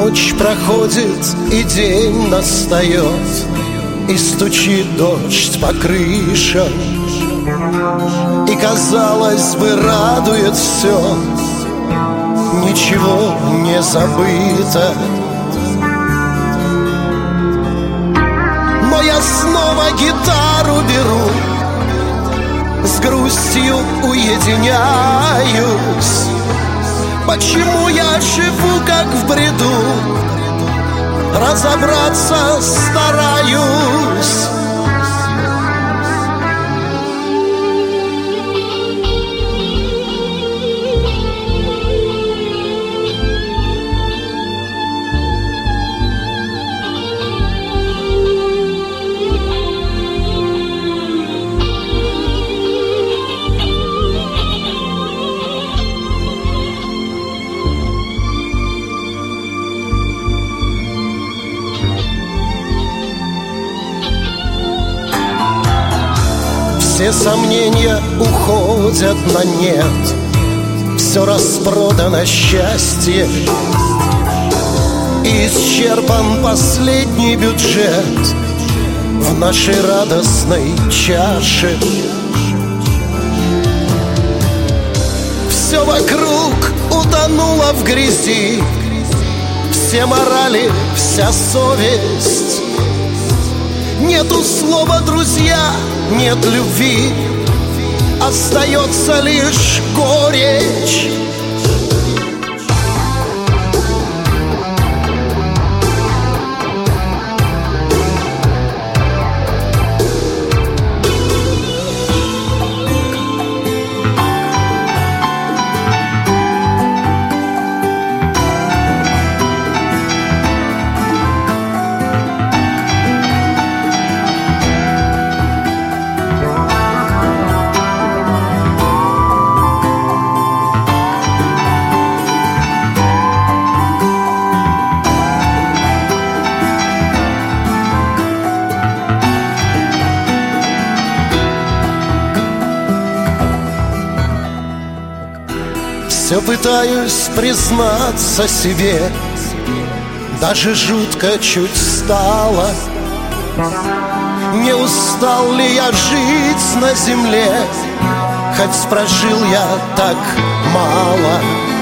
Ночь проходит и день настает, и стучит дождь по крышам, и, казалось бы, радует все, ничего не забыто. Но я снова гитару беру, с грустью уединяюсь. Почему я живу как в бреду? Разобраться стараюсь. Все сомнения уходят на нет, все распродано счастье, и исчерпан последний бюджет в нашей радостной чаше. Все вокруг утонуло в грязи, все морали, вся совесть. Нету слова «друзья», нет любви, остается лишь горечь. Все пытаюсь признаться себе, даже жутко чуть стало. Не устал ли я жить на земле, хоть прожил я так мало?